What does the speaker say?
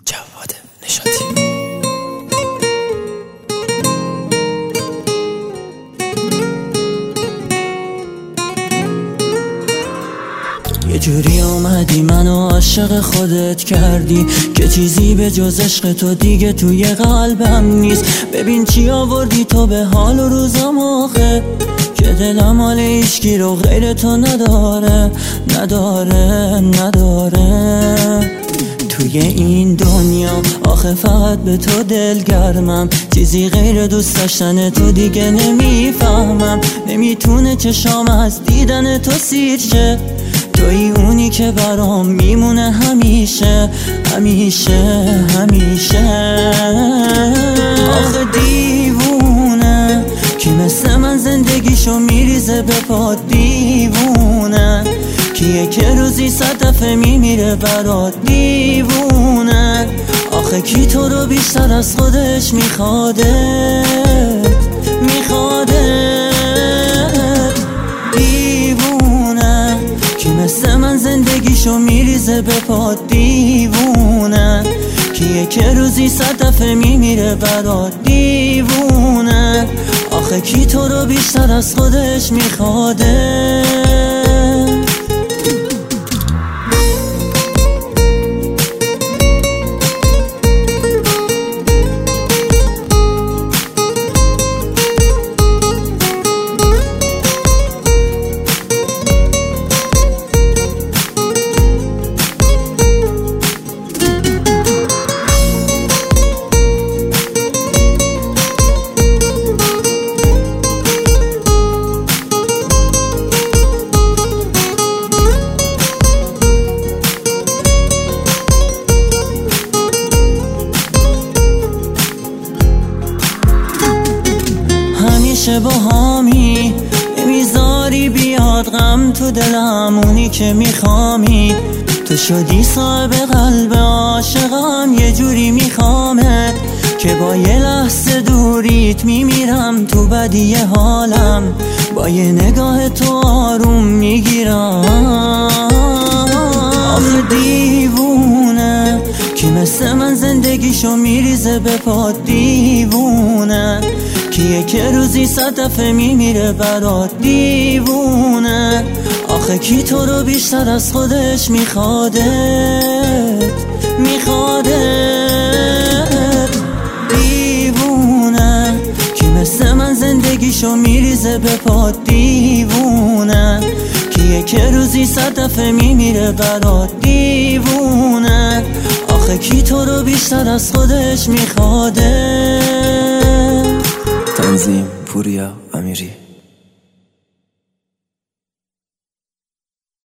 جواد نشاطی. یه جوری اومدی منو عاشق خودت کردی که چیزی به جز عشق تو دیگه توی قلبم نیست. ببین چی آوردی تو به حال و روزم آخه، که دلم حال هیچکی رو غیر تو نداره. توی این دنیا آخه فقط به تو دلگرمم، چیزی غیر دوست داشتن تو دیگه نمیفهمم. نمیتونه چشام از دیدن تو سیر شه، توی اونی که برام میمونه همیشه. آخه دیوونه کی مثل من زندگیشو میریزه به پا، دیوونه کیه که روزی 100 دفعه میمیره برات، دیوونه آخه کی تو رو بیشتر از خودش میخواده. دیوونه کی مثل من زندگیشو میریزه به پا، دیوونه کیه که روزی 100 دفعه میمیره برات، دیوونه آخه کی تو رو بیشتر از خودش میخواده. با همی نمیذاری بیاد غم تو دلم، اونی که میخوامی تو شدی صاحب قلب عاشقم. یه جوری میخوامت که با یه لحظه دوریت میمیرم تو بدی حالم، با یه نگاه تو آروم میگیرم. آخه دیوونه کی مثل من زندگیشو میریزه به پا، دیوونه کیه که روزی 100 دفعه میمیره برات، دیوونه آخه کی تو رو بیشتر از خودش میخواده. دیوونه کی مثل من زندگیشو میریزه به پا، دیوونه کیه که روزی 100 دفعه میمیره برات، دیوونه آخه کی تو رو بیشتر از خودش میخواده. تنظیم پوریا امیری.